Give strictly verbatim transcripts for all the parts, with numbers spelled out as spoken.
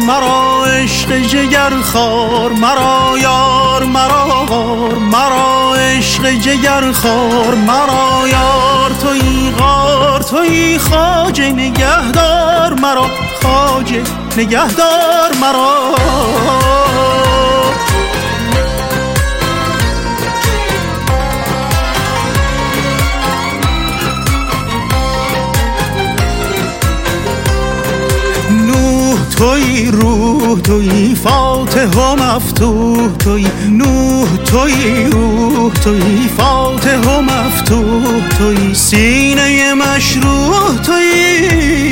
مرا عشق جگر خار مرا یار مرا غار مرا عشق جگر خار مرا یار تویی غار تویی خواجه نگهدار مرا خواجه نگهدار مرا توی روح توی فاتح و مفتوح توی نوح توی روح توی فاتح و مفتوح توی سینه مشروح توی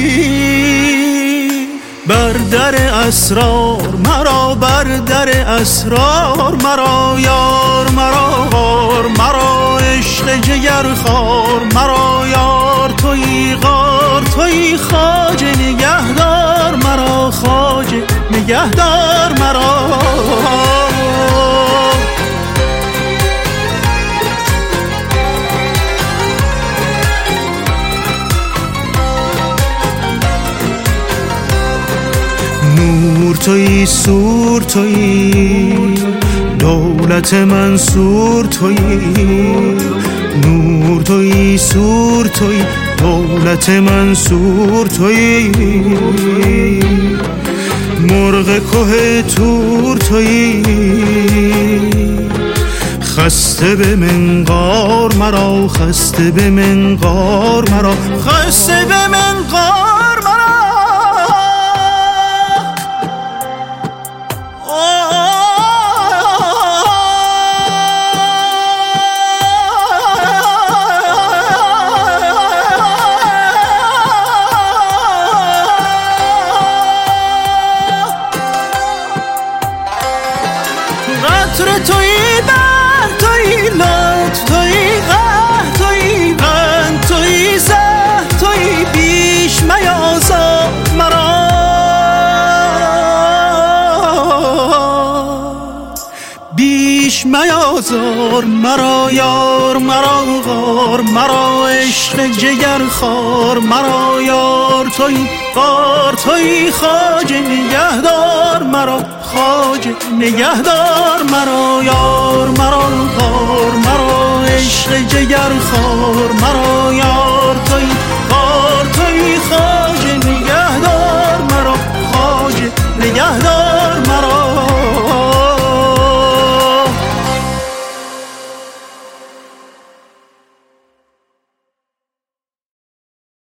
بر در اسرار مرا بر در اسرار مرا یار مرا غار مرا عشق جگر خار مرا یار توی غار توی خواجه نگهدار مرا خواجه نگهدار مرا نور توی سور توی دولت منصور توی نور توی سور توی دولت منصور توی مرغ که تور توی خسته به منقار مرا خسته به منقار مرا خسته به منقار مرا قطر توی در توی لط توی قه توی غن توی زه توی بیش میازار مرا بیش میازار مرا یار مرا غار مرا عشق جگر خار مرا یار توی غار توی خواجه نگهدار مرا خواجه نگهدار مرا یار مرا غار مرا عشق جگر خار مرا